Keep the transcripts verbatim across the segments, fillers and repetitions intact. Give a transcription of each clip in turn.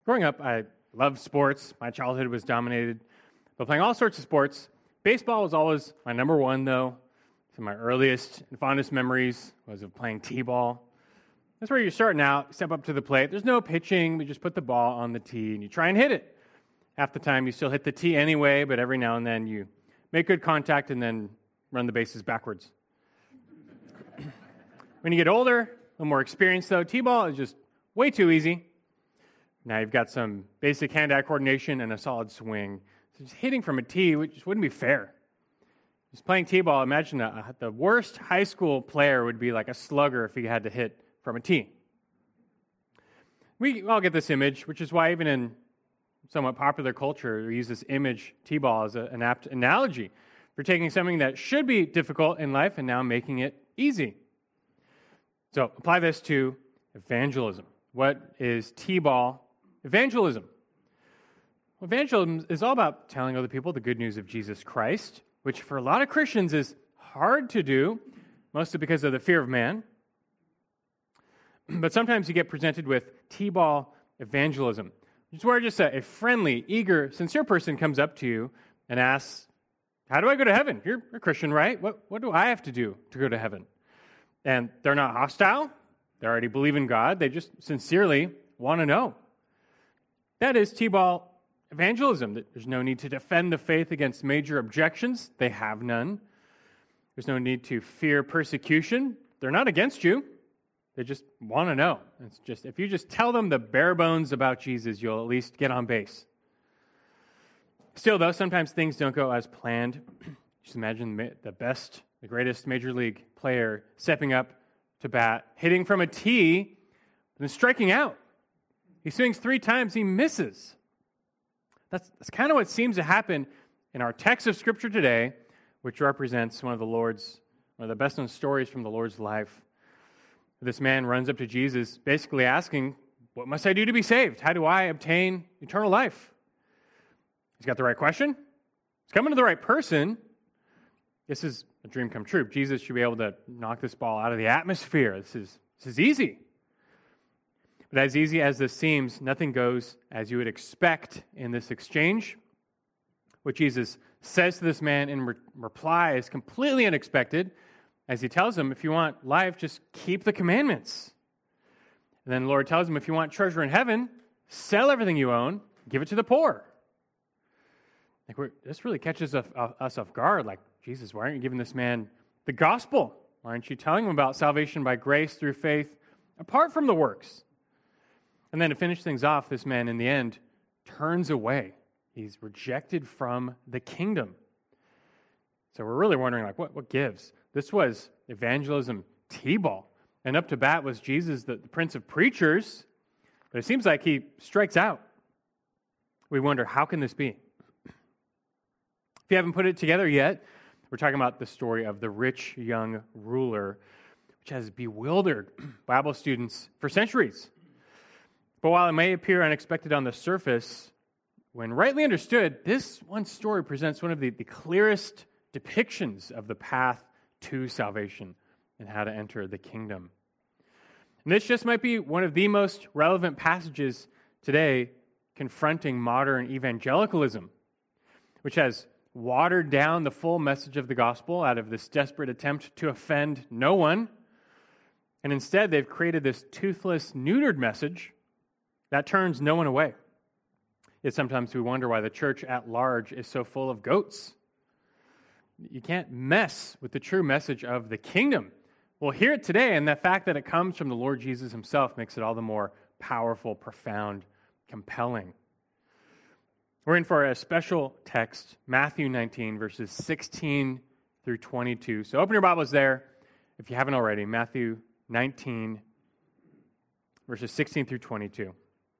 Growing up, I loved sports. My childhood was dominated by playing all sorts of sports. Baseball was always my number one, though. So my earliest and fondest memories was of playing t-ball. That's where you're starting out, step up to the plate. There's no pitching. We just put the ball on the tee, and you try and hit it. Half the time, you still hit the tee anyway, but every now and then you make good contact and then run the bases backwards. When you get older, a little more experienced, though, t-ball is just way too easy. Now you've got some basic hand-eye coordination and a solid swing. So just hitting from a tee just wouldn't be fair. Just playing t-ball, imagine a, the worst high school player would be like a slugger if he had to hit from a tee. We all get this image, which is why even in somewhat popular culture, we use this image, t-ball, as a, an apt analogy for taking something that should be difficult in life and now making it easy. So apply this to evangelism. What is t-ball evangelism? Well, evangelism is all about telling other people the good news of Jesus Christ, which for a lot of Christians is hard to do, mostly because of the fear of man. But sometimes you get presented with t-ball evangelism, which is where just a, a friendly, eager, sincere person comes up to you and asks, how do I go to heaven? You're a Christian, right? What, what do I have to do to go to heaven? And they're not hostile. They already believe in God. They just sincerely want to know. That is t-ball evangelism. There's no need to defend the faith against major objections. They have none. There's no need to fear persecution. They're not against you. They just want to know. It's just if you just tell them the bare bones about Jesus, you'll at least get on base. Still, though, sometimes things don't go as planned. Just imagine the best, the greatest major league player stepping up to bat, hitting from a tee, and then striking out. He swings three times, he misses. That's, that's kind of what seems to happen in our text of Scripture today, which represents one of the Lord's, one of the best-known stories from the Lord's life. This man runs up to Jesus, basically asking, what must I do to be saved? How do I obtain eternal life? He's got the right question. He's coming to the right person. This is a dream come true. Jesus should be able to knock this ball out of the atmosphere. This is, this is easy. But as easy as this seems, nothing goes as you would expect in this exchange. What Jesus says to this man in re- reply is completely unexpected, as he tells him, if you want life, just keep the commandments. And then the Lord tells him, if you want treasure in heaven, sell everything you own, give it to the poor. Like we're, this really catches us, uh, us off guard. Like, Jesus, why aren't you giving this man the gospel? Why aren't you telling him about salvation by grace through faith apart from the works? And then to finish things off, this man in the end turns away. He's rejected from the kingdom. So we're really wondering, like, what, what gives? This was evangelism t-ball. And up to bat was Jesus, the, the Prince of Preachers. But it seems like he strikes out. We wonder, how can this be? If you haven't put it together yet, we're talking about the story of the rich young ruler, which has bewildered Bible students for centuries. But while it may appear unexpected on the surface, when rightly understood, this one story presents one of the, the clearest depictions of the path to salvation and how to enter the kingdom. And this just might be one of the most relevant passages today confronting modern evangelicalism, which has watered down the full message of the gospel out of this desperate attempt to offend no one. And instead, they've created this toothless, neutered message that turns no one away. Yet sometimes we wonder why the church at large is so full of goats. You can't mess with the true message of the kingdom. We'll hear it today, and the fact that it comes from the Lord Jesus himself makes it all the more powerful, profound, compelling. We're in for a special text, Matthew nineteen, verses sixteen through twenty-two. So open your Bibles there, if you haven't already. Matthew nineteen, verses sixteen through twenty-two.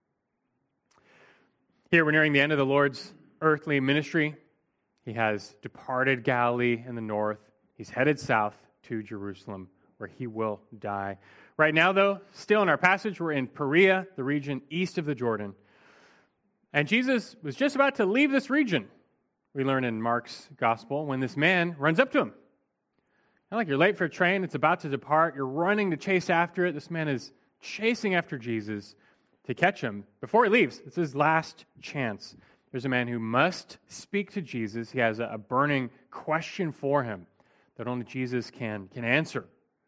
Here, we're nearing the end of the Lord's earthly ministry. He has departed Galilee in the north. He's headed south to Jerusalem, where he will die. Right now, though, still in our passage, we're in Perea, the region east of the Jordan. And Jesus was just about to leave this region, we learn in Mark's gospel, when this man runs up to him. Kind of like you're late for a train, it's about to depart, you're running to chase after it. This man is chasing after Jesus, to catch him before he leaves. It's his last chance. There's a man who must speak to Jesus. He has a burning question for him that only Jesus can, can answer.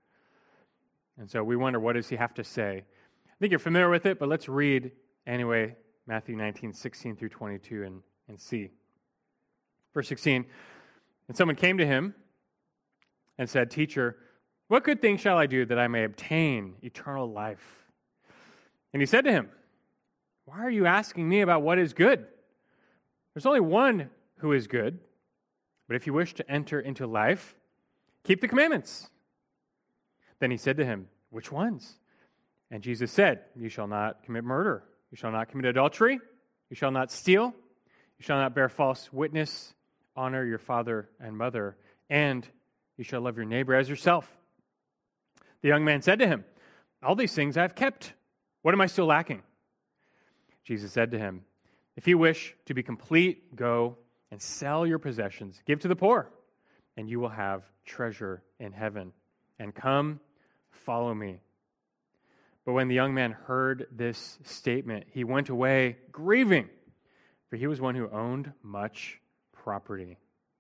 And so we wonder, what does he have to say? I think you're familiar with it, but let's read anyway, Matthew nineteen, sixteen through twenty-two, and, and see. Verse sixteen, and someone came to him and said, "Teacher, what good thing shall I do that I may obtain eternal life?" And he said to him, "Why are you asking me about what is good? There's only one who is good. But if you wish to enter into life, keep the commandments." Then he said to him, "Which ones?" And Jesus said, "You shall not commit murder. You shall not commit adultery. You shall not steal. You shall not bear false witness. Honor your father and mother. And you shall love your neighbor as yourself." The young man said to him, "All these things I have kept. What am I still lacking?" Jesus said to him, "If you wish to be complete, go and sell your possessions, give to the poor, and you will have treasure in heaven. And come, follow me." But when the young man heard this statement, he went away grieving, for he was one who owned much property.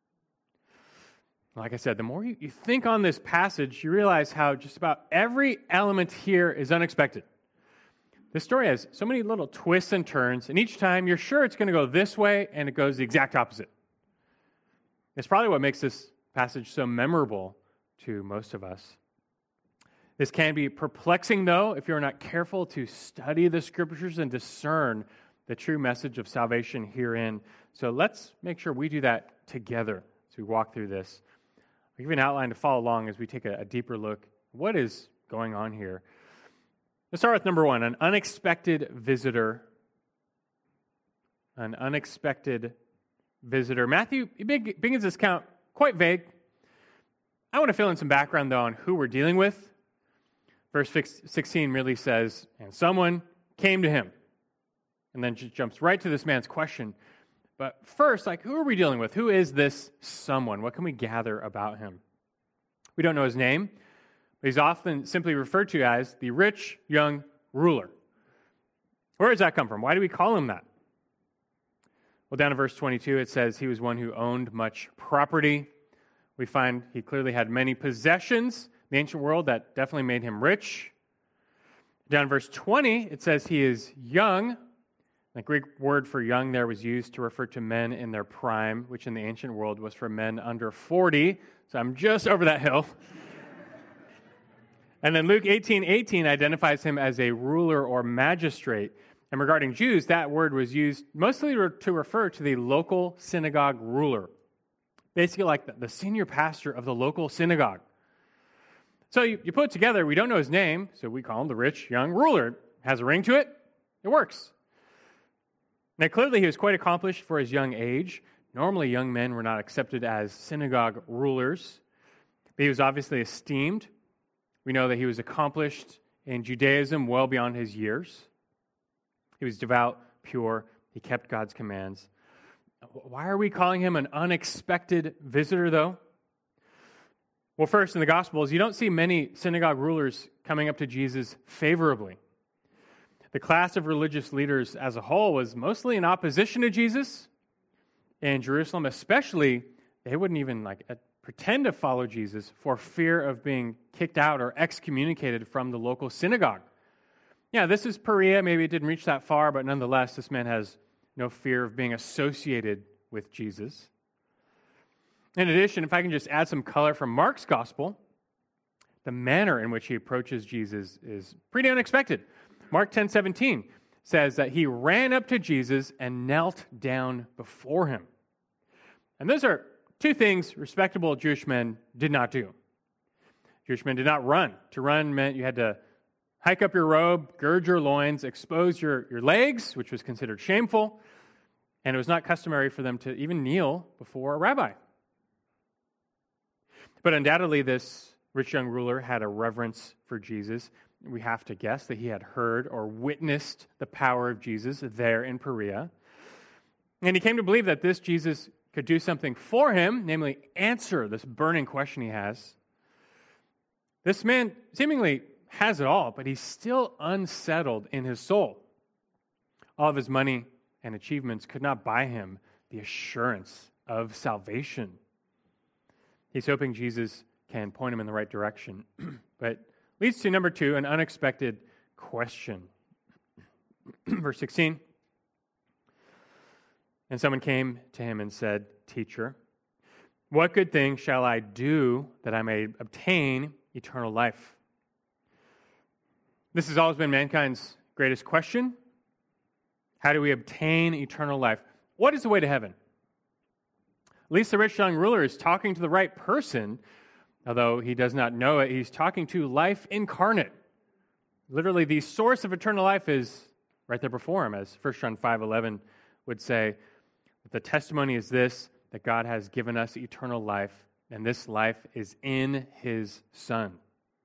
Like I said, the more you, you think on this passage, you realize how just about every element here is unexpected. This story has so many little twists and turns, and each time you're sure it's going to go this way, and it goes the exact opposite. It's probably what makes this passage so memorable to most of us. This can be perplexing, though, if you're not careful to study the Scriptures and discern the true message of salvation herein. So let's make sure we do that together as we walk through this. I'll give you an outline to follow along as we take a, a deeper look at what is going on here. Let's start with number one, an unexpected visitor. An unexpected visitor. Matthew begins this account quite vague. I want to fill in some background, though, on who we're dealing with. Verse sixteen really says, "And someone came to him," and then just jumps right to this man's question. But first, like, who are we dealing with? Who is this someone? What can we gather about him? We don't know his name, but he's often simply referred to as the rich young ruler. Where does that come from? Why do we call him that? Well, down in verse twenty-two, it says he was one who owned much property. We find he clearly had many possessions in the ancient world that definitely made him rich. Down in verse twenty, it says he is young. The Greek word for young there was used to refer to men in their prime, which in the ancient world was for men under forty. So I'm just over that hill. And then Luke eighteen eighteen identifies him as a ruler or magistrate. And regarding Jews, that word was used mostly to refer to the local synagogue ruler. Basically like the senior pastor of the local synagogue. So you, you put it together, we don't know his name, so we call him the rich young ruler. It has a ring to it. It works. Now, clearly he was quite accomplished for his young age. Normally, young men were not accepted as synagogue rulers. But he was obviously esteemed. We know that he was accomplished in Judaism well beyond his years. He was devout, pure. He kept God's commands. Why are we calling him an unexpected visitor, though? Well, first, in the Gospels, you don't see many synagogue rulers coming up to Jesus favorably. The class of religious leaders as a whole was mostly in opposition to Jesus. In Jerusalem especially, they wouldn't even like pretend to follow Jesus for fear of being kicked out or excommunicated from the local synagogue. Yeah, this is Perea. Maybe it didn't reach that far, but nonetheless, this man has no fear of being associated with Jesus. In addition, if I can just add some color from Mark's gospel, the manner in which he approaches Jesus is pretty unexpected. Mark ten seventeen says that he ran up to Jesus and knelt down before him. And those are two things respectable Jewish men did not do. Jewish men did not run. To run meant you had to hike up your robe, gird your loins, expose your, your legs, which was considered shameful, and it was not customary for them to even kneel before a rabbi. But undoubtedly, this rich young ruler had a reverence for Jesus. We have to guess that he had heard or witnessed the power of Jesus there in Perea. And he came to believe that this Jesus could do something for him, namely answer this burning question he has. This man seemingly has it all, but he's still unsettled in his soul. All of his money and achievements could not buy him the assurance of salvation. He's hoping Jesus can point him in the right direction. But leads to number two, an unexpected question. Verse sixteen. And someone came to him and said, "Teacher, what good thing shall I do that I may obtain eternal life?" This has always been mankind's greatest question. How do we obtain eternal life? What is the way to heaven? At least the rich young ruler is talking to the right person, although he does not know it. He's talking to life incarnate. Literally, the source of eternal life is right there before him, as First John five eleven would say. The testimony is this, that God has given us eternal life, and this life is in his Son.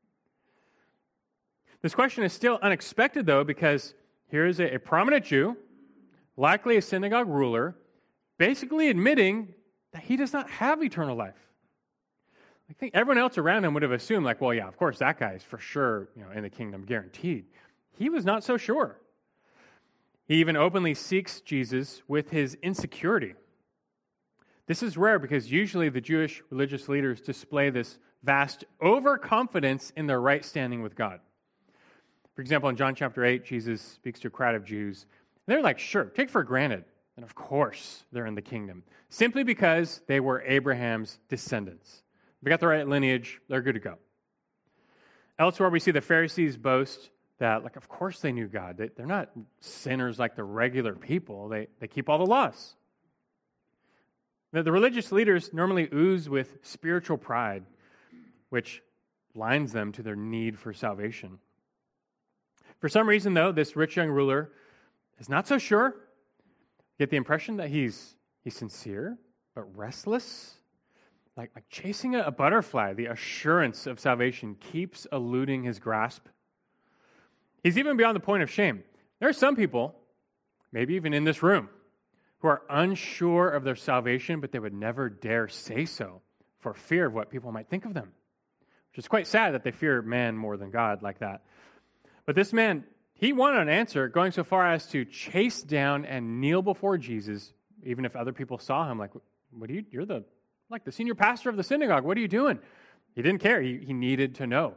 This question is still unexpected, though, because here is a, a prominent Jew, likely a synagogue ruler, basically admitting that he does not have eternal life. I think everyone else around him would have assumed, like, well, yeah, of course, that guy is for sure, you know, in the kingdom, guaranteed. He was not so sure. He even openly seeks Jesus with his insecurity. This is rare because usually the Jewish religious leaders display this vast overconfidence in their right standing with God. For example, in John chapter eight, Jesus speaks to a crowd of Jews. And they're like, sure, take for granted. And of course, they're in the kingdom. Simply because they were Abraham's descendants. They got the right lineage, they're good to go. Elsewhere, we see the Pharisees boast that, like, of course they knew God. They, they're not sinners like the regular people. They, they keep all the laws. Now, the religious leaders normally ooze with spiritual pride, which blinds them to their need for salvation. For some reason, though, this rich young ruler is not so sure. Get the impression that he's he's sincere, but restless. Like, like chasing a, a butterfly, the assurance of salvation keeps eluding his grasp. He's even beyond the point of shame. There are some people, maybe even in this room, who are unsure of their salvation, but they would never dare say so for fear of what people might think of them. Which is quite sad that they fear man more than God like that. But this man, he wanted an answer, going so far as to chase down and kneel before Jesus, even if other people saw him, like, what do you, you're the, like the senior pastor of the synagogue, what are you doing? He didn't care, he, he needed to know.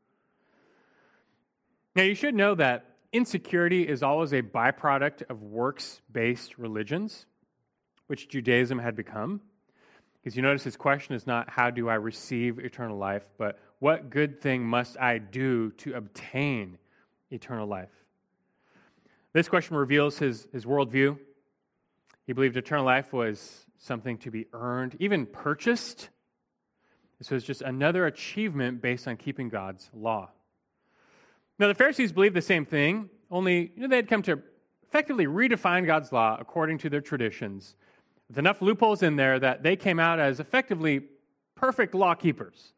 Now, you should know that insecurity is always a byproduct of works-based religions, which Judaism had become. Because you notice his question is not, how do I receive eternal life, but what good thing must I do to obtain eternal life? This question reveals his, his worldview. He believed eternal life was something to be earned, even purchased. This was just another achievement based on keeping God's law. Now, the Pharisees believed the same thing, only you know, they had come to effectively redefine God's law according to their traditions, with enough loopholes in there that they came out as effectively perfect law keepers.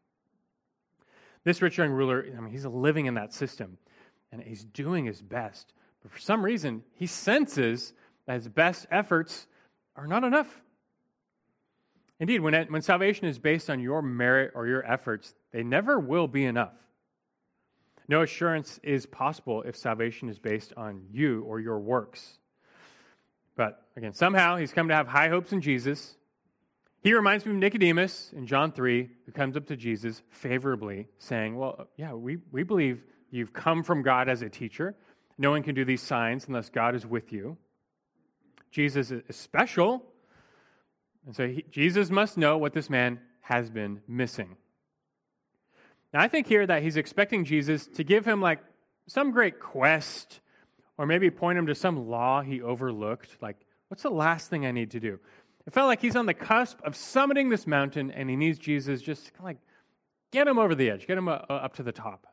This rich young ruler, I mean, he's living in that system, and he's doing his best. But for some reason, he senses that his best efforts are not enough. Indeed, when, it, when salvation is based on your merit or your efforts, they never will be enough. No assurance is possible if salvation is based on you or your works. But again, somehow he's come to have high hopes in Jesus. He reminds me of Nicodemus in John three, who comes up to Jesus favorably, saying, well, yeah, we, we believe you've come from God as a teacher. No one can do these signs unless God is with you. Jesus is special. And so he, Jesus must know what this man has been missing. Now, I think here that he's expecting Jesus to give him like some great quest, or maybe point him to some law he overlooked. Like, what's the last thing I need to do? It felt like he's on the cusp of summiting this mountain, and he needs Jesus just to kind of like get him over the edge, get him uh, up to the top.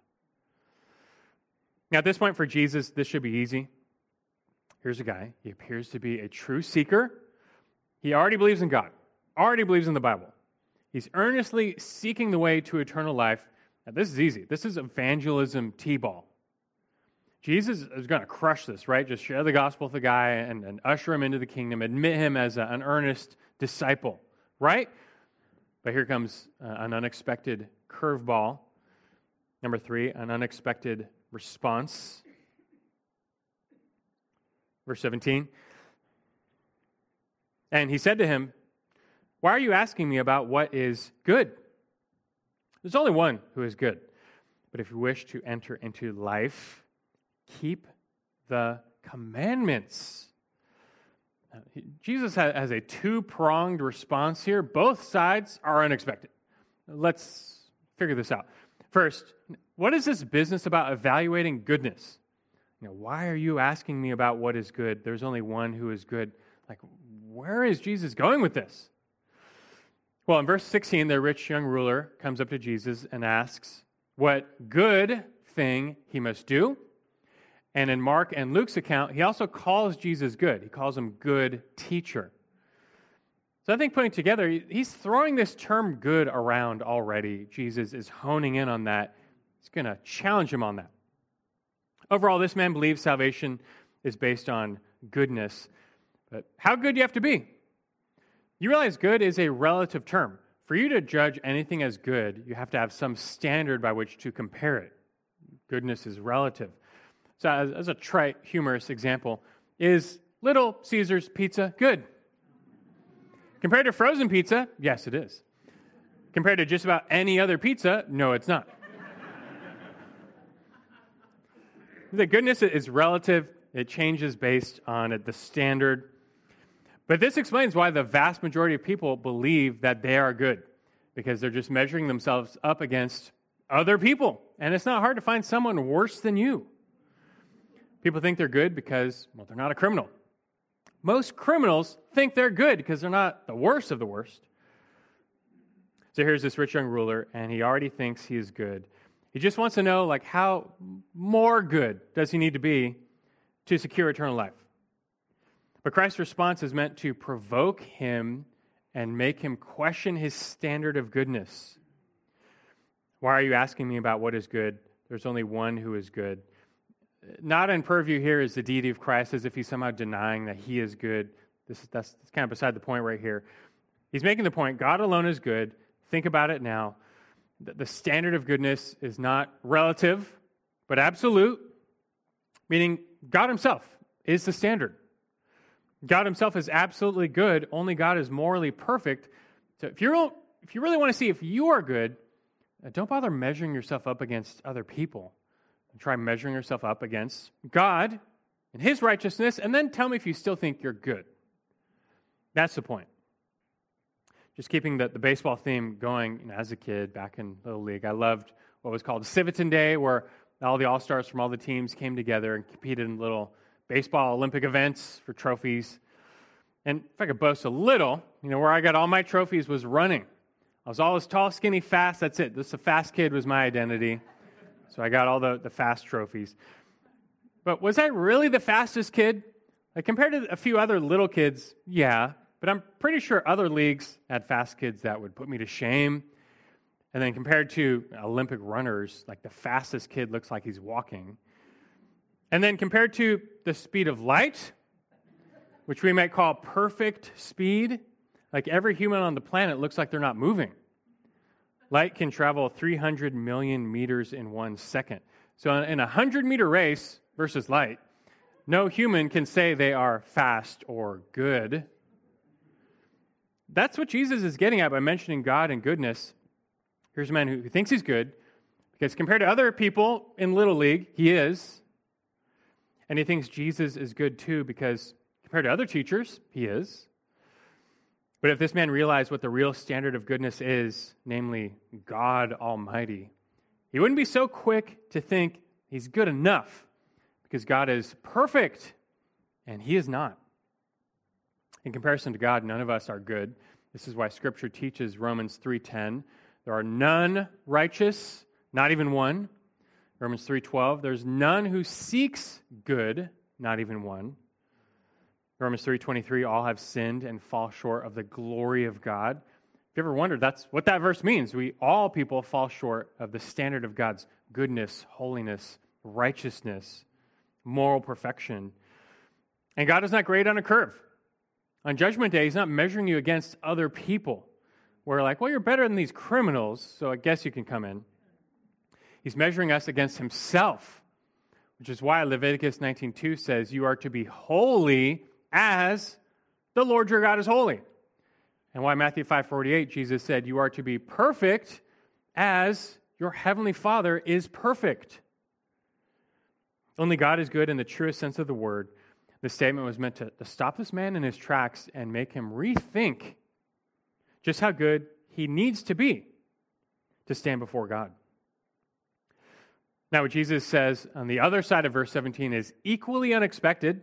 Now, at this point for Jesus, this should be easy. Here's a guy. He appears to be a true seeker. He already believes in God, already believes in the Bible. He's earnestly seeking the way to eternal life. Now, this is easy. This is evangelism T-ball. Jesus is going to crush this, right? Just share the gospel with the guy and, and usher him into the kingdom, admit him as a, an earnest disciple, right? But here comes uh, an unexpected curveball. Number three, an unexpected response. Verse seventeen. And he said to him, "Why are you asking me about what is good? There's only one who is good. But if you wish to enter into life, keep the commandments." Now, he, Jesus ha- has a two-pronged response here. Both sides are unexpected. Let's figure this out. First, what is this business about evaluating goodness? You know, why are you asking me about what is good? There's only one who is good. Like, where is Jesus going with this? Well, in verse sixteen, the rich young ruler comes up to Jesus and asks what good thing he must do. And in Mark and Luke's account, he also calls Jesus good. He calls him good teacher. So I think putting together, he's throwing this term good around already. Jesus is honing in on that. He's going to challenge him on that. Overall, this man believes salvation is based on goodness. But how good do you have to be? You realize good is a relative term. For you to judge anything as good, you have to have some standard by which to compare it. Goodness is relative. So as, as a trite, humorous example, is Little Caesar's pizza good? Compared to frozen pizza, yes, it is. Compared to just about any other pizza, no, it's not. The goodness is relative. It changes based on the standard. But this explains why the vast majority of people believe that they are good, because they're just measuring themselves up against other people. And it's not hard to find someone worse than you. People think they're good because, well, they're not a criminal. Most criminals think they're good because they're not the worst of the worst. So here's this rich young ruler, and he already thinks he is good. He just wants to know, like, how more good does he need to be to secure eternal life? But Christ's response is meant to provoke him and make him question his standard of goodness. Why are you asking me about what is good? There's only one who is good. Not in purview here is the deity of Christ, as if he's somehow denying that he is good. This, that's, that's kind of beside the point right here. He's making the point, God alone is good. Think about it now. The, the standard of goodness is not relative, but absolute, meaning God himself is the standard. God himself is absolutely good. Only God is morally perfect. So if, you're, if you really want to see if you are good, don't bother measuring yourself up against other people. Try measuring yourself up against God and his righteousness, and then tell me if you still think you're good. That's the point. Just keeping the, the baseball theme going, you know, as a kid back in Little League, I loved what was called Civitan Day, where all the all-stars from all the teams came together and competed in little baseball Olympic events for trophies. And if I could boast a little, you know, where I got all my trophies was running. I was always tall, skinny, fast. That's it. This the fast kid was my identity. So I got all the, the fast trophies. But was I really the fastest kid? Like compared to a few other little kids, yeah. But I'm pretty sure other leagues had fast kids that would put me to shame. And then compared to Olympic runners, like the fastest kid looks like he's walking. And then compared to the speed of light, which we might call perfect speed, like every human on the planet looks like they're not moving. Light can travel three hundred million meters in one second. So in a one hundred meter race versus light, no human can say they are fast or good. That's what Jesus is getting at by mentioning God and goodness. Here's a man who thinks he's good, because compared to other people in Little League, he is. And he thinks Jesus is good too, because compared to other teachers, he is. But if this man realized what the real standard of goodness is, namely God Almighty, he wouldn't be so quick to think he's good enough, because God is perfect, and he is not. In comparison to God, none of us are good. This is why Scripture teaches Romans three ten. There are none righteous, not even one. Romans three twelve, there's none who seeks good, not even one. Romans three twenty-three, all have sinned and fall short of the glory of God. If you ever wondered, that's what that verse means. We, all people, fall short of the standard of God's goodness, holiness, righteousness, moral perfection. And God is not great on a curve. On Judgment Day, he's not measuring you against other people. We're like, well, you're better than these criminals, so I guess you can come in. He's measuring us against himself. which is why Leviticus nineteen two says, you are to be holy as the Lord your God is holy. And why Matthew five forty-eight, Jesus said, you are to be perfect as your heavenly Father is perfect. Only God is good in the truest sense of the word. The statement was meant to, to stop this man in his tracks and make him rethink just how good he needs to be to stand before God. Now, what Jesus says on the other side of verse seventeen is equally unexpected.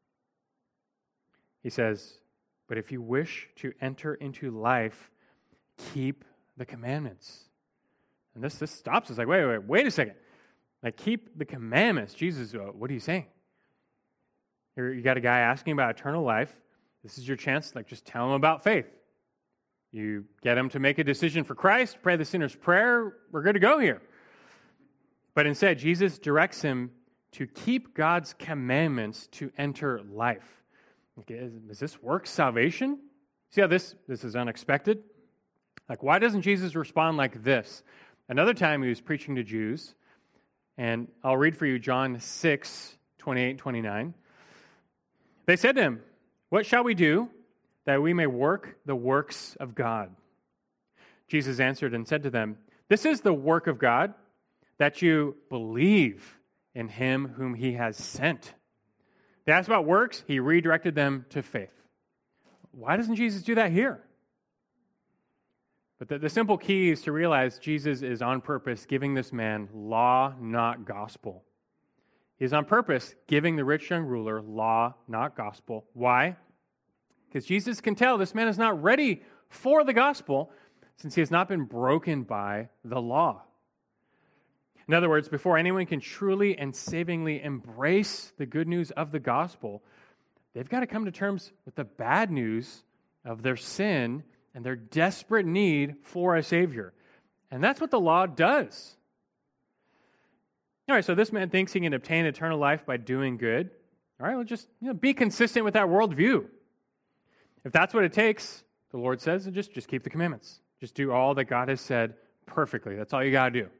He says, but if you wish to enter into life, keep the commandments. And this, this stops us like, wait, wait, wait a second. Like, keep the commandments. Jesus, uh, what are you saying? Here, you got a guy asking about eternal life. This is your chance. Like, just tell him about faith. You get him to make a decision for Christ, pray the sinner's prayer. We're good to go here. But instead, Jesus directs him to keep God's commandments to enter life. Okay, does this work salvation? See how this, this is unexpected? Like, why doesn't Jesus respond like this? Another time he was preaching to Jews, and I'll read for you John six, twenty-eight and twenty-nine. They said to him, what shall we do that we may work the works of God? Jesus answered and said to them, this is the work of God, that you believe in him whom he has sent. They asked about works, he redirected them to faith. Why doesn't Jesus do that here? But the, the simple key is to realize Jesus is on purpose giving this man law, not gospel. He is on purpose giving the rich young ruler law, not gospel. Why? Because Jesus can tell this man is not ready for the gospel since he has not been broken by the law. In other words, before anyone can truly and savingly embrace the good news of the gospel, they've got to come to terms with the bad news of their sin and their desperate need for a Savior. And that's what the law does. All right, so this man thinks he can obtain eternal life by doing good. All right, well, just you know, be consistent with that worldview. If that's what it takes, the Lord says, just, just keep the commandments. Just do all that God has said perfectly. That's all you got to do.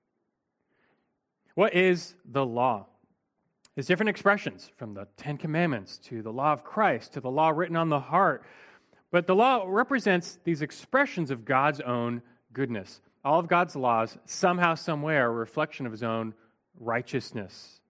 What is the law? There's different expressions, from the Ten Commandments to the law of Christ to the law written on the heart. But the law represents these expressions of God's own goodness. All of God's laws, somehow, someway, are a reflection of his own righteousness.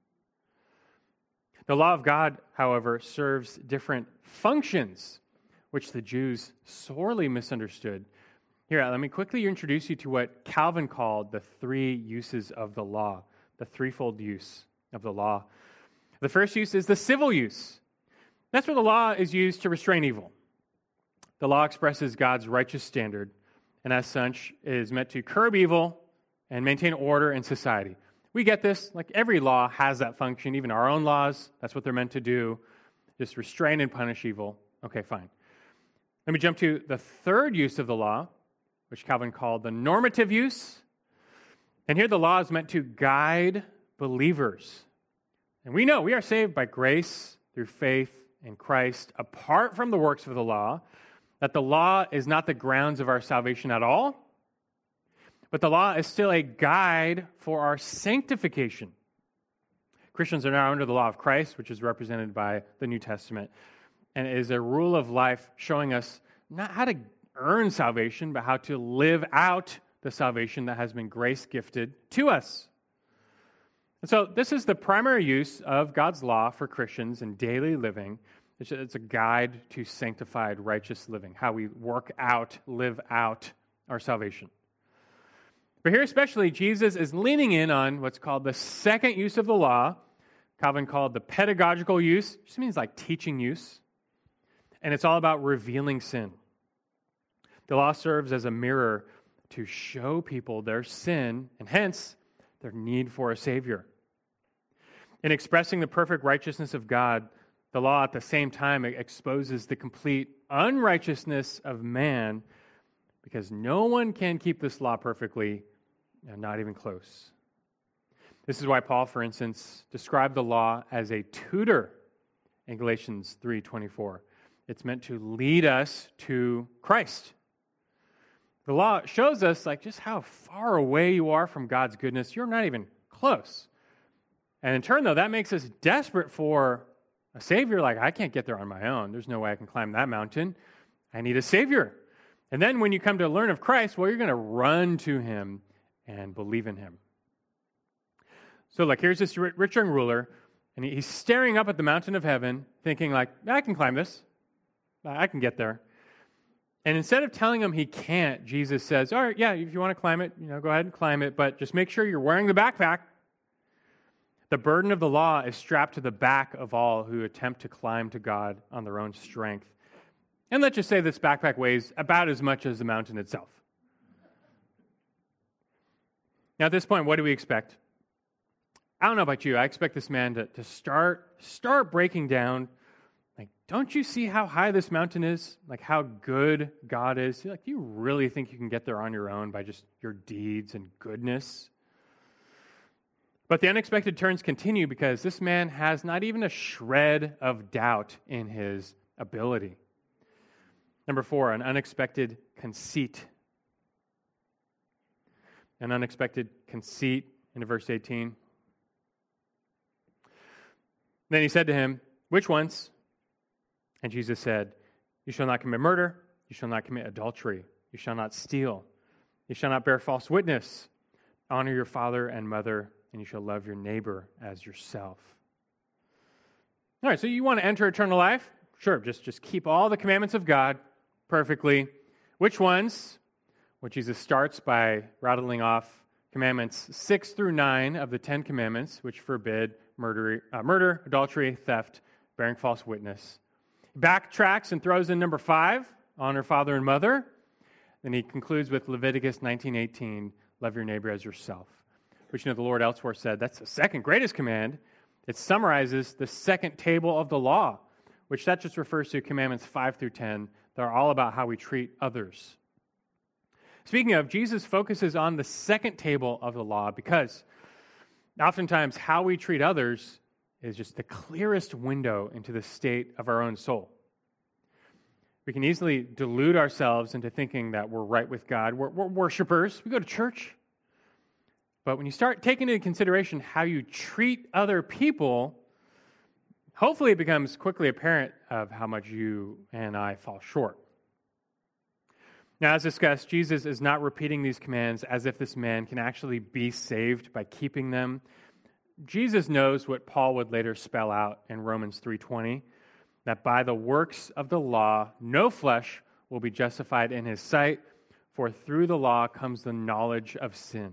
The law of God, however, serves different functions, which the Jews sorely misunderstood. Here, let me quickly introduce you to what Calvin called the three uses of the law, the threefold use of the law. The first use is the civil use. That's where the law is used to restrain evil. The law expresses God's righteous standard, and as such, is meant to curb evil and maintain order in society. We get this. Like, every law has that function, even our own laws. That's what they're meant to do, just restrain and punish evil. Okay, fine. Let me jump to the third use of the law, which Calvin called the normative use. And here the law is meant to guide believers. And we know we are saved by grace through faith in Christ, apart from the works of the law, that the law is not the grounds of our salvation at all, but the law is still a guide for our sanctification. Christians are now under the law of Christ, which is represented by the New Testament, and it is a rule of life showing us not how to earn salvation, but how to live out the salvation that has been grace gifted to us. And so this is the primary use of God's law for Christians in daily living. It's a guide to sanctified, righteous living, how we work out, live out our salvation. But here especially, Jesus is leaning in on what's called the second use of the law. Calvin called the pedagogical use. It just means like teaching use. And it's all about revealing sin. The law serves as a mirror to show people their sin and hence their need for a Savior. In expressing the perfect righteousness of God, the law at the same time exposes the complete unrighteousness of man, because no one can keep this law perfectly, and not even close. This is why Paul, for instance, described the law as a tutor in Galatians three twenty-four. It's meant to lead us to Christ. The law shows us like just how far away you are from God's goodness. You're not even close. And in turn, though, that makes us desperate for a Savior. Like, I can't get there on my own. There's no way I can climb that mountain. I need a Savior. And then when you come to learn of Christ, well, you're going to run to him and believe in him. So, like, here's this rich young ruler, and he's staring up at the mountain of heaven, thinking, like, I can climb this. I can get there. And instead of telling him he can't, Jesus says, all right, yeah, if you want to climb it, you know, go ahead and climb it, but just make sure you're wearing the backpack. The burden of the law is strapped to the back of all who attempt to climb to God on their own strength. And let's just say this backpack weighs about as much as the mountain itself. Now, at this point, what do we expect? I don't know about you. I expect this man to, to start, start breaking down. Like, don't you see how high this mountain is? Like, how good God is? Like, do you really think you can get there on your own by just your deeds and goodness? But the unexpected turns continue because this man has not even a shred of doubt in his ability. Number four, an unexpected conceit. An unexpected conceit in verse eighteen. Then he said to him, which ones? And Jesus said, you shall not commit murder, you shall not commit adultery, you shall not steal, you shall not bear false witness, honor your father and mother, and you shall love your neighbor as yourself. All right, so you want to enter eternal life? Sure, just, just keep all the commandments of God perfectly. Which ones? Well, Jesus starts by rattling off commandments six through nine of the Ten Commandments, which forbid murder, uh, murder, adultery, theft, bearing false witness. He backtracks and throws in number five, honor father and mother. Then he concludes with Leviticus nineteen eighteen, love your neighbor as yourself. Which, you know, the Lord elsewhere said that's the second greatest command. It summarizes the second table of the law, which that just refers to commandments five through ten. They're all about how we treat others. Speaking of, Jesus focuses on the second table of the law because oftentimes how we treat others is just the clearest window into the state of our own soul. We can easily delude ourselves into thinking that we're right with God. We're, we're worshipers. We go to church. But when you start taking into consideration how you treat other people, hopefully it becomes quickly apparent of how much you and I fall short. Now, as discussed, Jesus is not repeating these commands as if this man can actually be saved by keeping them. Jesus knows what Paul would later spell out in Romans three twenty, that by the works of the law, no flesh will be justified in his sight, for through the law comes the knowledge of sin.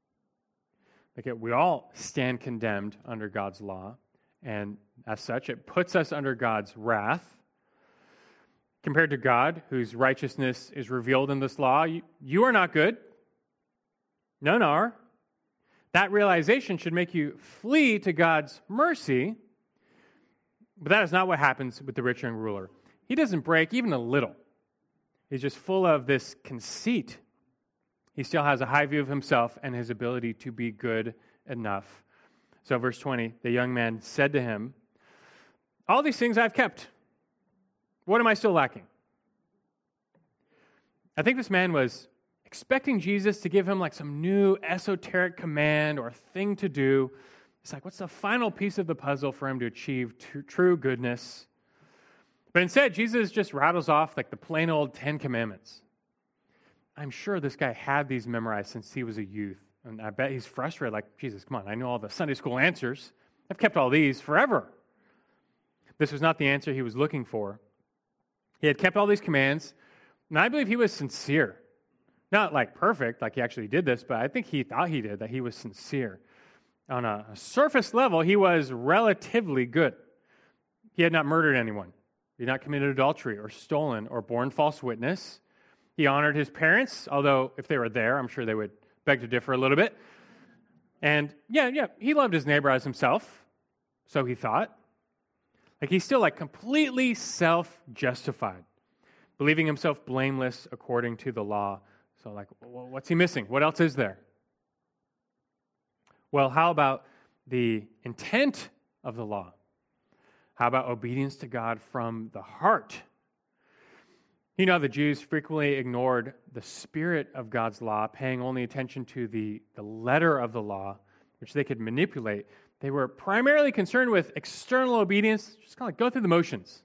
Okay, we all stand condemned under God's law, and as such, it puts us under God's wrath. Compared to God, whose righteousness is revealed in this law, you, you are not good. None are. That realization should make you flee to God's mercy, but that is not what happens with the rich young ruler. He doesn't break even a little. He's just full of this conceit. He still has a high view of himself and his ability to be good enough. So verse twenty, the young man said to him, all these things I've kept. What am I still lacking? I think this man was expecting Jesus to give him like some new esoteric command or thing to do. It's like, what's the final piece of the puzzle for him to achieve t- true goodness? But instead, Jesus just rattles off like the plain old Ten Commandments. I'm sure this guy had these memorized since he was a youth. And I bet he's frustrated, like, Jesus, come on, I know all the Sunday school answers. I've kept all these forever. This was not the answer he was looking for. He had kept all these commands, and I believe he was sincere. Not like perfect, like he actually did this, but I think he thought he did, that he was sincere. On a surface level, he was relatively good. He had not murdered anyone. He had not committed adultery or stolen or borne false witness. He honored his parents, although if they were there, I'm sure they would beg to differ a little bit. And yeah, yeah, he loved his neighbor as himself, so he thought. Like he's still like completely self-justified, believing himself blameless according to the law. So like, well, what's he missing? What else is there? Well, how about the intent of the law? How about obedience to God from the heart? You know, the Jews frequently ignored the spirit of God's law, paying only attention to the, the letter of the law, which they could manipulate. They were primarily concerned with external obedience, just kind of like go through the motions.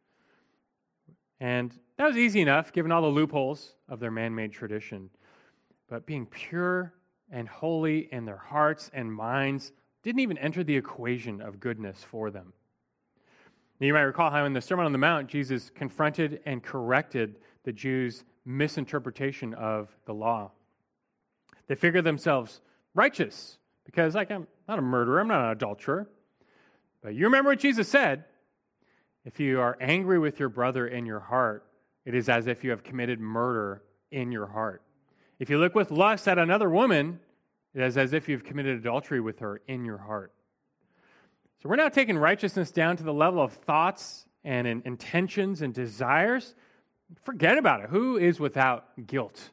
And that was easy enough, given all the loopholes of their man-made tradition. But being pure and holy in their hearts and minds didn't even enter the equation of goodness for them. Now, you might recall how in the Sermon on the Mount, Jesus confronted and corrected the Jews' misinterpretation of the law. They figured themselves righteous because, like, I'm not a murderer, I'm not an adulterer. But you remember what Jesus said, if you are angry with your brother in your heart, it is as if you have committed murder in your heart. If you look with lust at another woman, it is as if you've committed adultery with her in your heart. So we're now taking righteousness down to the level of thoughts and in intentions and desires. Forget about it. Who is without guilt?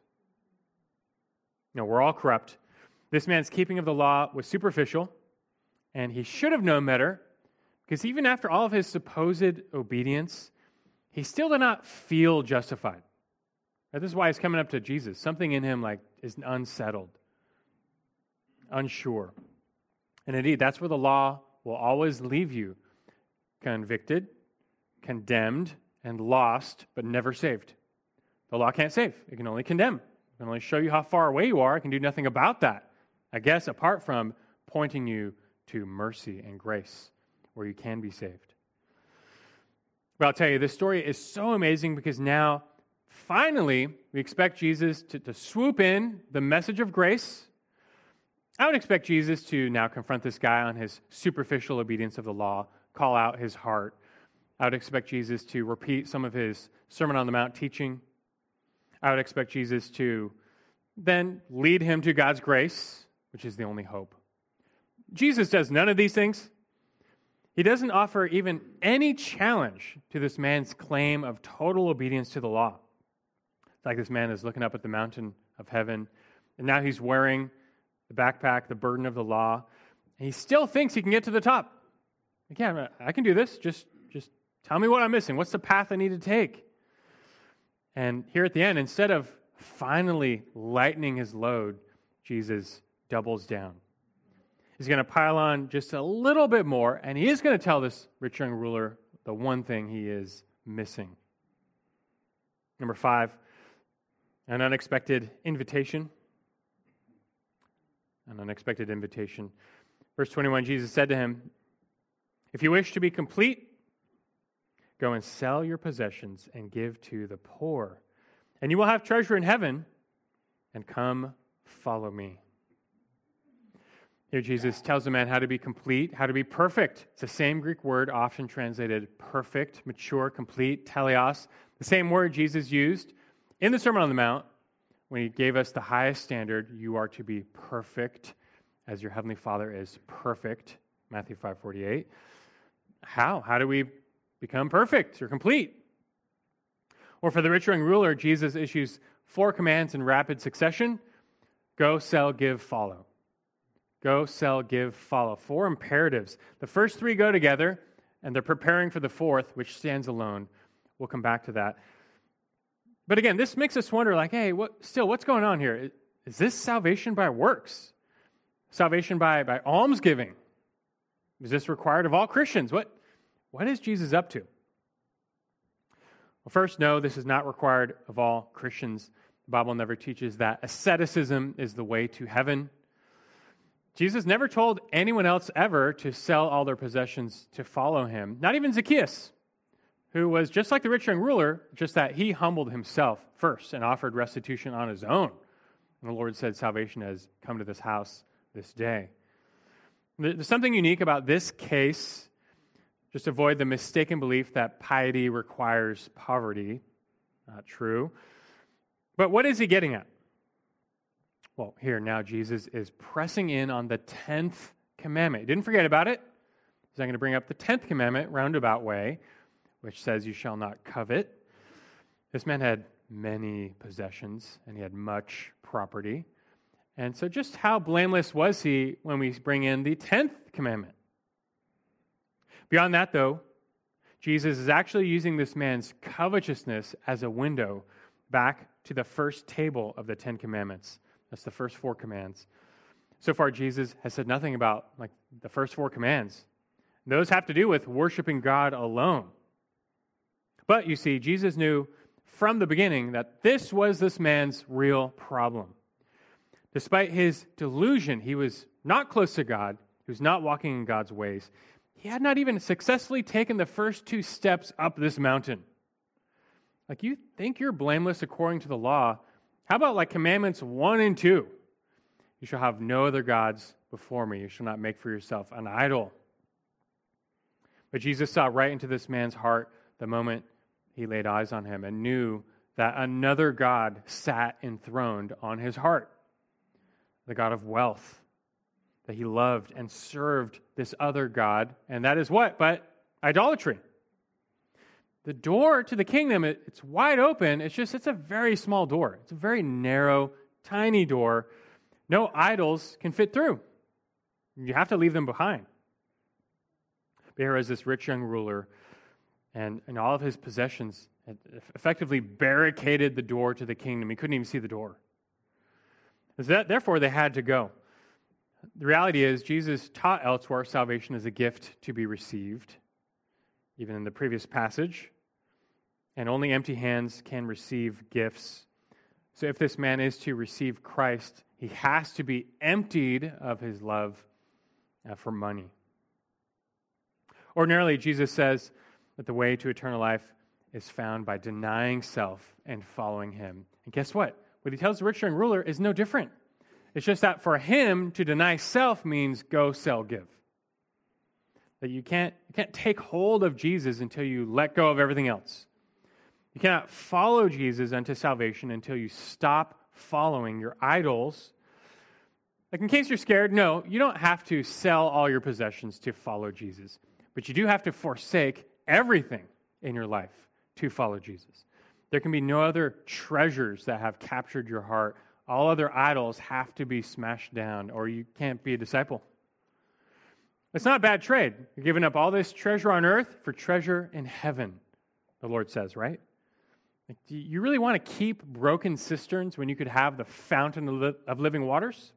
No, we're all corrupt. This man's keeping of the law was superficial, and he should have known better, because even after all of his supposed obedience, he still did not feel justified. Now, this is why he's coming up to Jesus. Something in him like is unsettled, unsure. And indeed, that's where the law will always leave you, convicted, condemned, and lost, but never saved. The law can't save. It can only condemn. It can only show you how far away you are. It can do nothing about that, I guess, apart from pointing you to mercy and grace, where you can be saved. But I'll tell you, this story is so amazing because now, finally, we expect Jesus to, to swoop in the message of grace. I would expect Jesus to now confront this guy on his superficial obedience of the law, call out his heart. I would expect Jesus to repeat some of his Sermon on the Mount teaching. I would expect Jesus to then lead him to God's grace, which is the only hope. Jesus does none of these things. He doesn't offer even any challenge to this man's claim of total obedience to the law. It's like this man is looking up at the mountain of heaven, and now he's wearing the backpack, the burden of the law, and he still thinks he can get to the top. Like, yeah, I can do this. Just, just tell me what I'm missing. What's the path I need to take? And here at the end, instead of finally lightening his load, Jesus doubles down. He's going to pile on just a little bit more, and he is going to tell this rich young ruler the one thing he is missing. Number five, an unexpected invitation. An unexpected invitation. Verse twenty-one, Jesus said to him, "If you wish to be complete, go and sell your possessions and give to the poor, and you will have treasure in heaven, and come follow me." Here Jesus tells the man how to be complete, how to be perfect. It's the same Greek word often translated perfect, mature, complete, teleos. The same word Jesus used in the Sermon on the Mount when he gave us the highest standard. You are to be perfect as your heavenly Father is perfect. Matthew five forty-eight. How? How do we become perfect or complete? Or for the rich young ruler, Jesus issues four commands in rapid succession. Go, sell, give, follow. Go, sell, give, follow. Four imperatives. The first three go together, and they're preparing for the fourth, which stands alone. We'll come back to that. But again, this makes us wonder, like, hey, what? Still, what's going on here? Is this salvation by works? Salvation by, by almsgiving? Is this required of all Christians? What, what is Jesus up to? Well, first, no, this is not required of all Christians. The Bible never teaches that asceticism is the way to heaven. Jesus never told anyone else ever to sell all their possessions to follow him. Not even Zacchaeus, who was just like the rich young ruler, just that he humbled himself first and offered restitution on his own. And the Lord said, salvation has come to this house this day. There's something unique about this case. Just avoid the mistaken belief that piety requires poverty. Not true. But what is he getting at? Well, here now Jesus is pressing in on the tenth commandment. He didn't forget about it. He's not going to bring up the tenth commandment roundabout way, which says you shall not covet. This man had many possessions, and he had much property. And so just how blameless was he when we bring in the tenth commandment? Beyond that, though, Jesus is actually using this man's covetousness as a window back to the first table of the Ten Commandments. That's the first four commands. So far, Jesus has said nothing about like the first four commands. Those have to do with worshiping God alone. But you see, Jesus knew from the beginning that this was this man's real problem. Despite his delusion, he was not close to God. He was not walking in God's ways. He had not even successfully taken the first two steps up this mountain. Like, you think you're blameless according to the law. How about like commandments one and two? You shall have no other gods before me. You shall not make for yourself an idol. But Jesus saw right into this man's heart the moment he laid eyes on him and knew that another God sat enthroned on his heart, the God of wealth, that he loved and served this other God. And that is what? But idolatry. The door to the kingdom, it, it's wide open. It's just, it's a very small door. It's a very narrow, tiny door. No idols can fit through. You have to leave them behind. But here is this rich young ruler, and, and all of his possessions had effectively barricaded the door to the kingdom. He couldn't even see the door. That, therefore, they had to go. The reality is, Jesus taught elsewhere salvation is a gift to be received, even in the previous passage, and only empty hands can receive gifts. So if this man is to receive Christ, he has to be emptied of his love uh, for money. Ordinarily, Jesus says that the way to eternal life is found by denying self and following him. And guess what? What he tells the rich young ruler is no different. It's just that for him, to deny self means go, sell, give. That you can't, you can't take hold of Jesus until you let go of everything else. You cannot follow Jesus unto salvation until you stop following your idols. Like, in case you're scared, no, you don't have to sell all your possessions to follow Jesus. But you do have to forsake everything in your life to follow Jesus. There can be no other treasures that have captured your heart. All other idols have to be smashed down, or you can't be a disciple. It's not a bad trade. You're giving up all this treasure on earth for treasure in heaven, the Lord says, right? Like, do you really want to keep broken cisterns when you could have the fountain of, li- of living waters?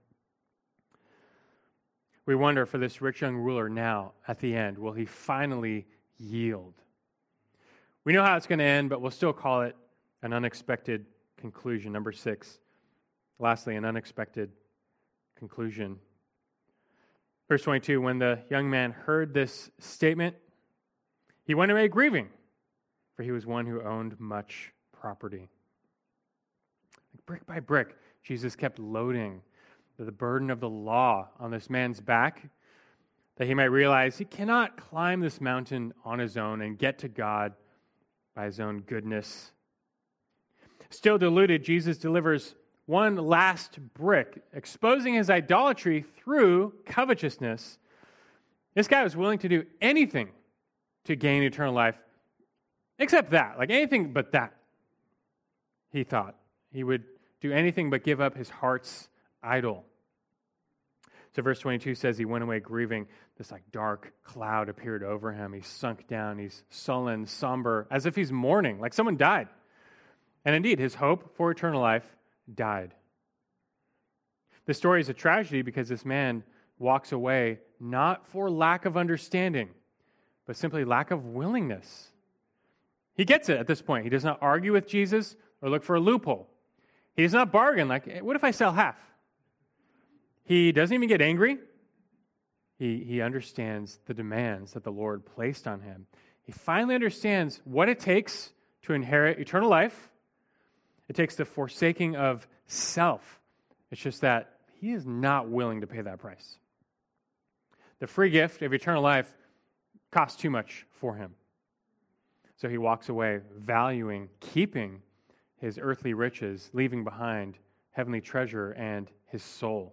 We wonder for this rich young ruler now, at the end, will he finally yield? We know how it's going to end, but we'll still call it an unexpected conclusion. Number six, lastly, an unexpected conclusion. Verse twenty-two, when the young man heard this statement, he went away grieving, for he was one who owned much property. Brick by brick, Jesus kept loading the burden of the law on this man's back, that he might realize he cannot climb this mountain on his own and get to God by his own goodness. Still deluded, Jesus delivers one last brick, exposing his idolatry through covetousness. This guy was willing to do anything to gain eternal life, except that, like anything but that. He thought he would do anything but give up his heart's idol. So verse twenty-two says he went away grieving. This like dark cloud appeared over him. He's sunk down. He's sullen, somber, as if he's mourning, like someone died. And indeed, his hope for eternal life died. This story is a tragedy because this man walks away not for lack of understanding, but simply lack of willingness. He gets it at this point. He does not argue with Jesus or look for a loophole. He does not bargain like, what if I sell half? He doesn't even get angry. He, he understands the demands that the Lord placed on him. He finally understands what it takes to inherit eternal life. It takes the forsaking of self. It's just that he is not willing to pay that price. The free gift of eternal life costs too much for him. So he walks away valuing keeping his earthly riches, leaving behind heavenly treasure and his soul.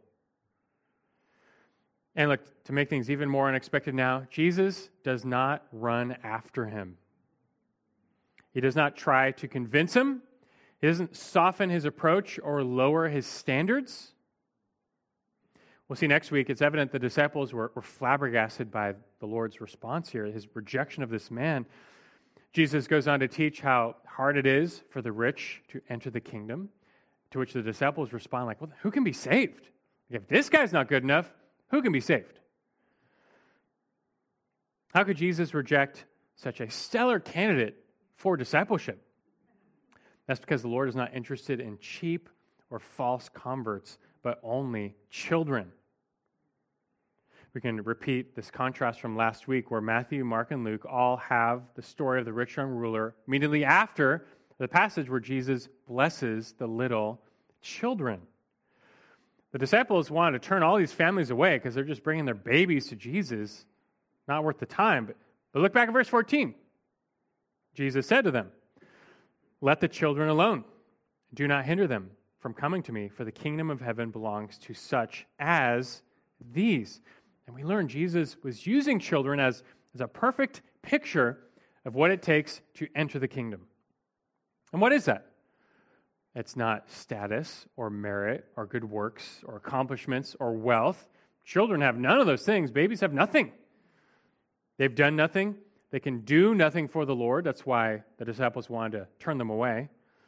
And look, to make things even more unexpected now, Jesus does not run after him. He does not try to convince him. He doesn't soften his approach or lower his standards. We'll see next week, it's evident the disciples were, were flabbergasted by the Lord's response here, his rejection of this man. Jesus goes on to teach how hard it is for the rich to enter the kingdom, to which the disciples respond like, well, who can be saved? If this guy's not good enough, who can be saved? How could Jesus reject such a stellar candidate for discipleship? That's because the Lord is not interested in cheap or false converts, but only children. We can repeat this contrast from last week where Matthew, Mark, and Luke all have the story of the rich young ruler immediately after the passage where Jesus blesses the little children. The disciples wanted to turn all these families away because they're just bringing their babies to Jesus. Not worth the time. But, but look back at verse fourteen. Jesus said to them, "Let the children alone. Do not hinder them from coming to me, for the kingdom of heaven belongs to such as these." And we learn Jesus was using children as, as a perfect picture of what it takes to enter the kingdom. And what is that? It's not status or merit or good works or accomplishments or wealth. Children have none of those things. Babies have nothing. They've done nothing. They can do nothing for the Lord. That's why the disciples wanted to turn them away.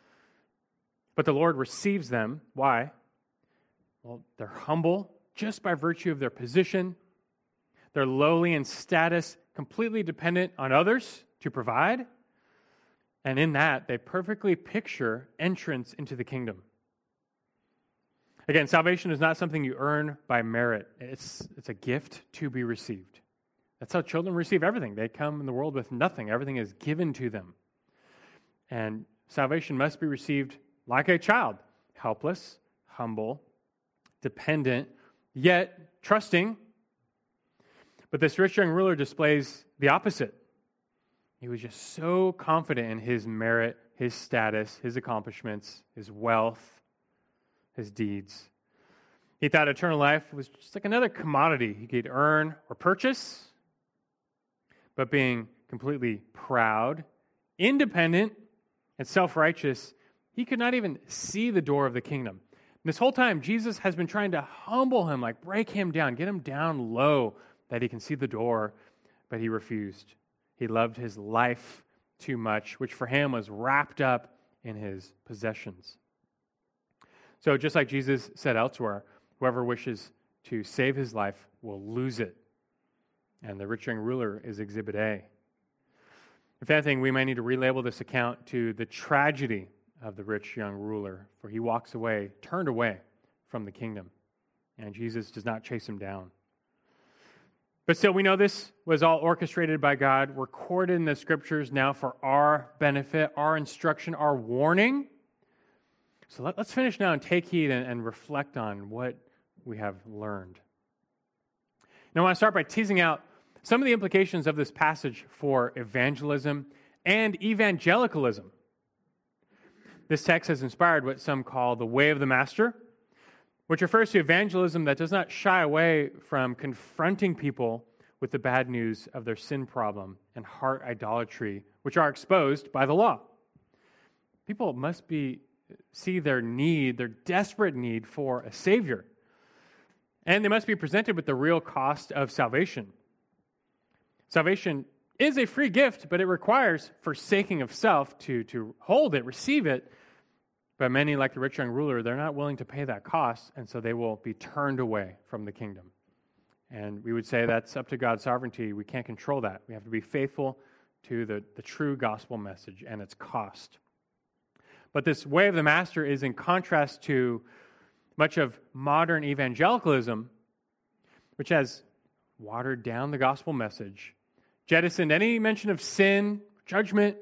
But the Lord receives them. Why? Well, they're humble just by virtue of their position. They're lowly in status, completely dependent on others to provide. And in that, they perfectly picture entrance into the kingdom. Again, salvation is not something you earn by merit. It's, it's a gift to be received. That's how children receive everything. They come in the world with nothing. Everything is given to them. And salvation must be received like a child, helpless, humble, dependent, yet trusting. But this rich young ruler displays the opposite. He was just so confident in his merit, his status, his accomplishments, his wealth, his deeds. He thought eternal life was just like another commodity he could earn or purchase. But being completely proud, independent, and self-righteous, he could not even see the door of the kingdom. And this whole time, Jesus has been trying to humble him, like break him down, get him down low, that he can see the door, but he refused. He loved his life too much, which for him was wrapped up in his possessions. So just like Jesus said elsewhere, whoever wishes to save his life will lose it. And the rich young ruler is Exhibit A. If anything, we may need to relabel this account to the tragedy of the rich young ruler, for he walks away, turned away from the kingdom, and Jesus does not chase him down. But still, we know this was all orchestrated by God, recorded in the scriptures now for our benefit, our instruction, our warning. So let, let's finish now and take heed and, and reflect on what we have learned. Now, I want to start by teasing out some of the implications of this passage for evangelism and evangelicalism. This text has inspired what some call the way of the master, which refers to evangelism that does not shy away from confronting people with the bad news of their sin problem and heart idolatry, which are exposed by the law. People must be see their need, their desperate need for a Savior. And they must be presented with the real cost of salvation. Salvation is a free gift, but it requires forsaking of self to, to hold it, receive it. But many, like the rich young ruler, they're not willing to pay that cost, and so they will be turned away from the kingdom. And we would say that's up to God's sovereignty. We can't control that. We have to be faithful to the, the true gospel message and its cost. But this way of the master is in contrast to much of modern evangelicalism, which has watered down the gospel message, jettisoned any mention of sin, judgment,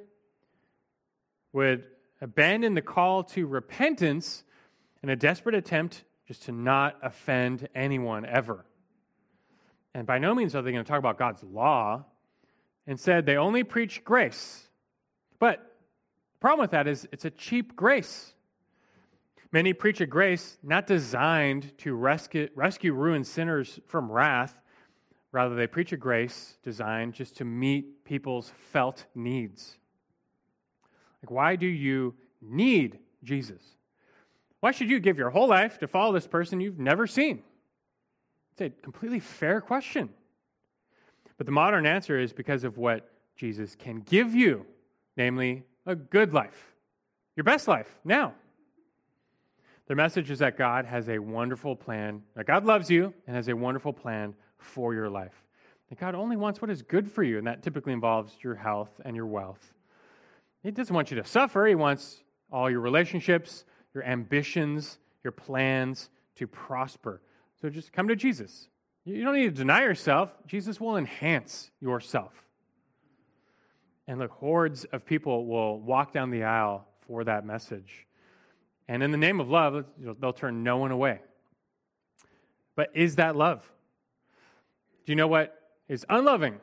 would abandon the call to repentance in a desperate attempt just to not offend anyone ever. And by no means are they going to talk about God's law. Instead, they only preach grace. But the problem with that is it's a cheap grace. Many preach a grace not designed to rescue, rescue ruined sinners from wrath. Rather, they preach a grace designed just to meet people's felt needs. Like, why do you need Jesus? Why should you give your whole life to follow this person you've never seen? It's a completely fair question. But the modern answer is because of what Jesus can give you, namely a good life, your best life now. Their message is that God has a wonderful plan, that God loves you and has a wonderful plan for your life. That God only wants what is good for you, and that typically involves your health and your wealth. He doesn't want you to suffer. He wants all your relationships, your ambitions, your plans to prosper. So just come to Jesus. You don't need to deny yourself. Jesus will enhance yourself. And look, hordes of people will walk down the aisle for that message. And in the name of love, they'll turn no one away. But is that love? Do you know what is unloving?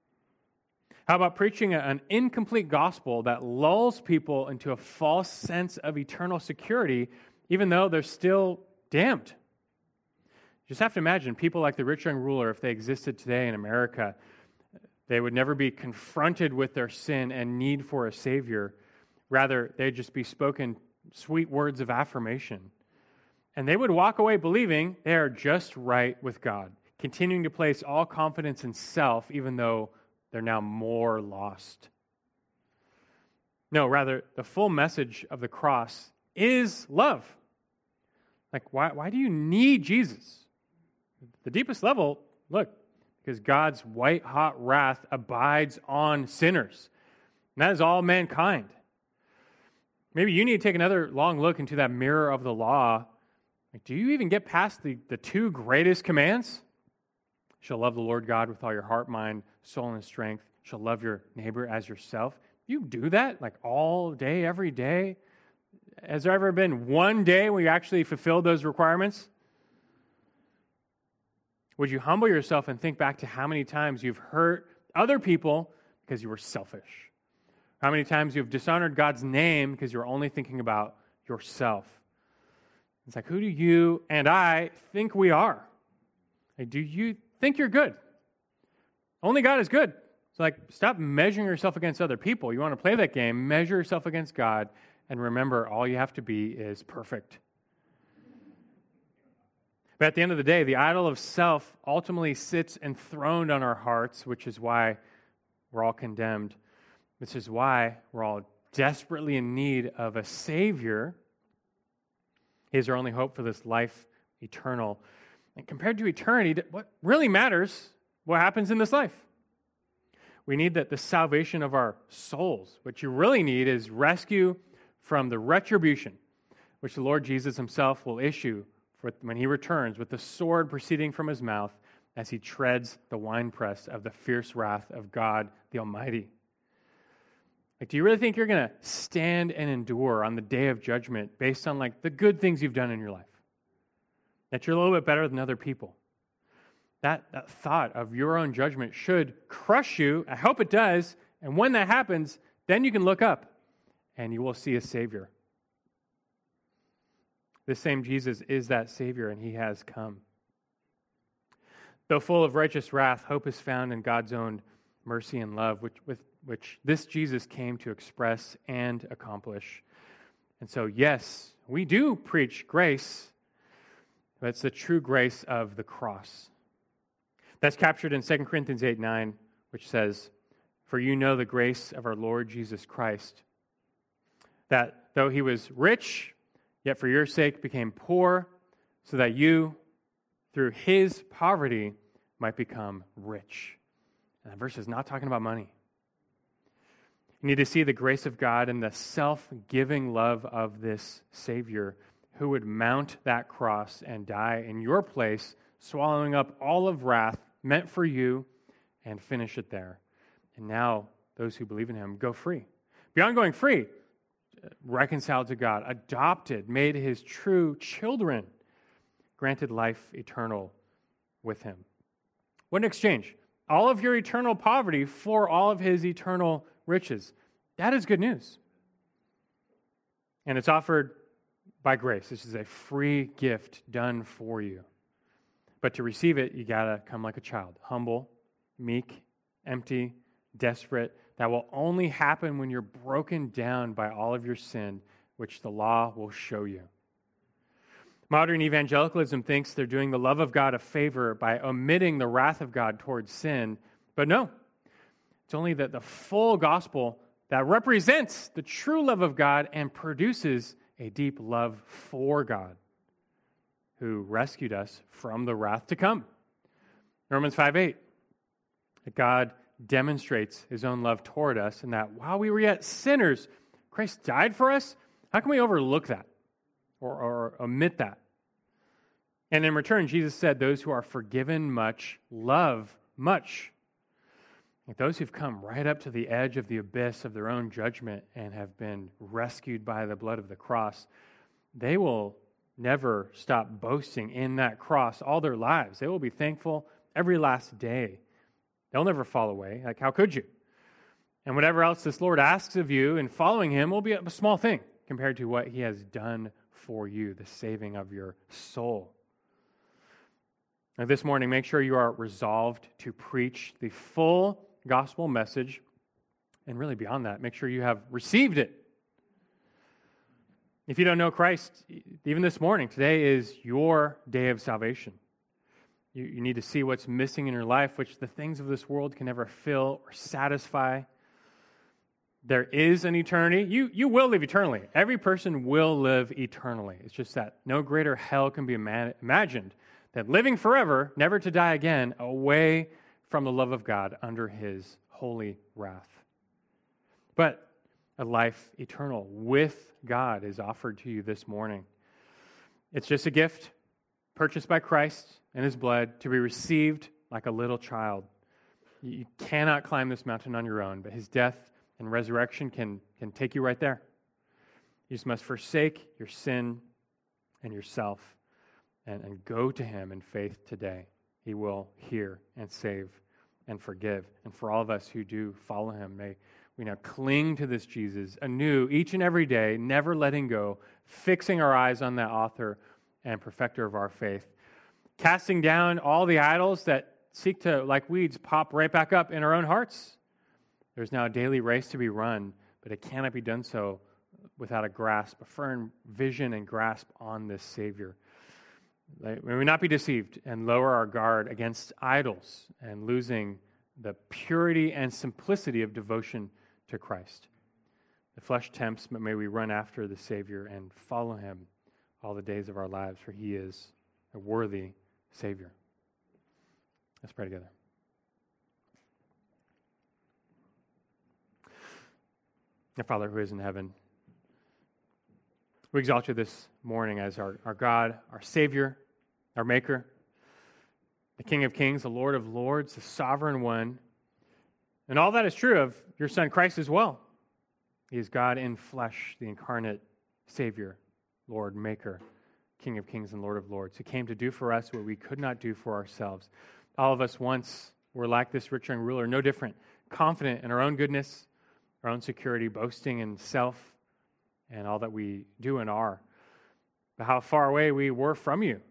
How about preaching an incomplete gospel that lulls people into a false sense of eternal security, even though they're still damned? You just have to imagine people like the rich young ruler, if they existed today in America, they would never be confronted with their sin and need for a Savior. Rather, they'd just be spoken sweet words of affirmation. And they would walk away believing they are just right with God, continuing to place all confidence in self, even though they're now more lost. No, rather, the full message of the cross is love. Like, why, why do you need Jesus? The deepest level, look, because God's white-hot wrath abides on sinners. And that is all mankind. Maybe you need to take another long look into that mirror of the law. Like, do you even get past the, the two greatest commands? You shall love the Lord God with all your heart, mind, soul, and strength. You shall love your neighbor as yourself. You do that like all day, every day? Has there ever been one day when you actually fulfilled those requirements? Would you humble yourself and think back to how many times you've hurt other people because you were selfish? How many times you've dishonored God's name because you're only thinking about yourself? It's like, who do you and I think we are? Like, do you think you're good? Only God is good. So, like, stop measuring yourself against other people. You want to play that game, measure yourself against God, and remember, all you have to be is perfect. But at the end of the day, the idol of self ultimately sits enthroned on our hearts, which is why we're all condemned. This is why we're all desperately in need of a Savior. He is our only hope for this life eternal. And compared to eternity, what really matters, what happens in this life. We need that the salvation of our souls. What you really need is rescue from the retribution, which the Lord Jesus himself will issue for when he returns with the sword proceeding from his mouth as he treads the winepress of the fierce wrath of God the Almighty. Like, do you really think you're going to stand and endure on the day of judgment based on like the good things you've done in your life? That you're a little bit better than other people? That, that thought of your own judgment should crush you. I hope it does. And when that happens, then you can look up and you will see a Savior. This same Jesus is that Savior, and he has come. Though full of righteous wrath, hope is found in God's own mercy and love, which, with, which this Jesus came to express and accomplish. And so, yes, we do preach grace, but it's the true grace of the cross. That's captured in Second Corinthians eight nine, which says, "For you know the grace of our Lord Jesus Christ, that though he was rich, yet for your sake became poor, so that you, through his poverty, might become rich." And that verse is not talking about money. You need to see the grace of God and the self-giving love of this Savior who would mount that cross and die in your place, swallowing up all of wrath meant for you, and finish it there. And now those who believe in him go free. Beyond going free, reconciled to God, adopted, made his true children, granted life eternal with him. What an exchange. All of your eternal poverty for all of his eternal riches. That is good news. And it's offered by grace. This is a free gift done for you. But to receive it, you got to come like a child. Humble, meek, empty, desperate. That will only happen when you're broken down by all of your sin, which the law will show you. Modern evangelicalism thinks they're doing the love of God a favor by omitting the wrath of God towards sin. But no, it's only that the full gospel that represents the true love of God and produces a deep love for God, who rescued us from the wrath to come. Romans five eight. That God demonstrates his own love toward us, and that while we were yet sinners, Christ died for us. How can we overlook that or, or omit that? And in return, Jesus said, those who are forgiven much love much. Like those who've come right up to the edge of the abyss of their own judgment and have been rescued by the blood of the cross, they will never stop boasting in that cross all their lives. They will be thankful every last day. They'll never fall away. Like, how could you? And whatever else this Lord asks of you in following him will be a small thing compared to what he has done for you, the saving of your soul. Now, this morning, make sure you are resolved to preach the full gospel message, and really beyond that, make sure you have received it. If you don't know Christ, even this morning, today is your day of salvation. You, you need to see what's missing in your life, which the things of this world can never fill or satisfy. There is an eternity. You, you will live eternally. Every person will live eternally. It's just that no greater hell can be ima- imagined than living forever, never to die again, away from the love of God under his holy wrath. But a life eternal with God is offered to you this morning. It's just a gift purchased by Christ and his blood to be received like a little child. You cannot climb this mountain on your own, but his death and resurrection can, can take you right there. You just must forsake your sin and yourself and, and go to him in faith today. He will hear and save and forgive. And for all of us who do follow him, may we now cling to this Jesus anew each and every day, never letting go, fixing our eyes on that author and perfecter of our faith, casting down all the idols that seek to, like weeds, pop right back up in our own hearts. There's now a daily race to be run, but it cannot be done so without a grasp, a firm vision and grasp on this Savior. May we not be deceived and lower our guard against idols and losing the purity and simplicity of devotion to Christ. The flesh tempts, but may we run after the Savior and follow him all the days of our lives, for he is a worthy Savior. Let's pray together. Our Father who is in heaven, we exalt you this morning as our, our God, our Savior, our Maker, the King of Kings, the Lord of Lords, the Sovereign One. And all that is true of your Son Christ as well. He is God in flesh, the incarnate Savior, Lord, Maker, King of Kings and Lord of Lords, who came to do for us what we could not do for ourselves. All of us once were like this rich young ruler, no different, confident in our own goodness, our own security, boasting in self and all that we do and are. But how far away we were from you,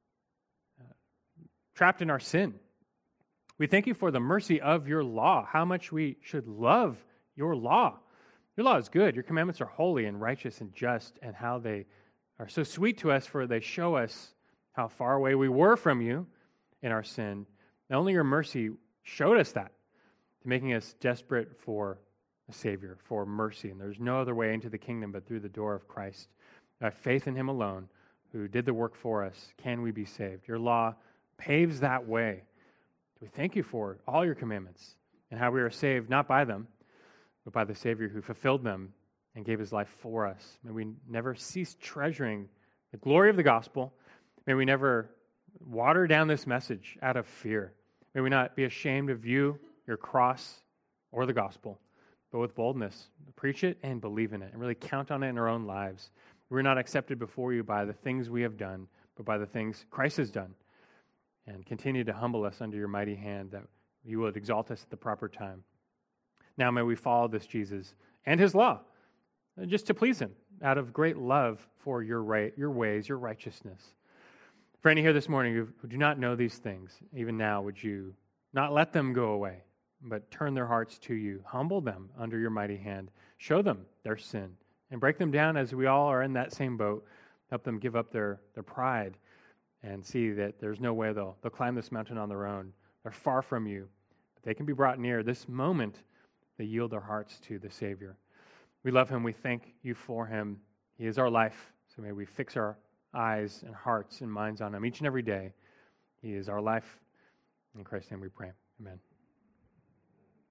uh, trapped in our sin. We thank you for the mercy of your law, how much we should love your law. Your law is good. Your commandments are holy and righteous and just, and how they are so sweet to us, for they show us how far away we were from you in our sin. Not only your mercy showed us that, to making us desperate for a Savior, for mercy. And there's no other way into the kingdom but through the door of Christ. By faith in him alone, who did the work for us, can we be saved. Your law paves that way. We thank you for all your commandments and how we are saved, not by them, but by the Savior who fulfilled them and gave his life for us. May we never cease treasuring the glory of the gospel. May we never water down this message out of fear. May we not be ashamed of you, your cross, or the gospel, but with boldness, preach it and believe in it, and really count on it in our own lives. We're not accepted before you by the things we have done, but by the things Christ has done. And continue to humble us under your mighty hand, that you would exalt us at the proper time. Now may we follow this Jesus and his law, just to please him, out of great love for your right, your ways, your righteousness. For any here this morning who, who do not know these things, even now, would you not let them go away, but turn their hearts to you. Humble them under your mighty hand. Show them their sin and break them down as we all are in that same boat. Help them give up their, their pride and see that there's no way they'll, they'll climb this mountain on their own. They're far from you, but they can be brought near. This moment, they yield their hearts to the Savior. We love him. We thank you for him. He is our life. So may we fix our eyes and hearts and minds on him each and every day. He is our life. In Christ's name we pray. Amen.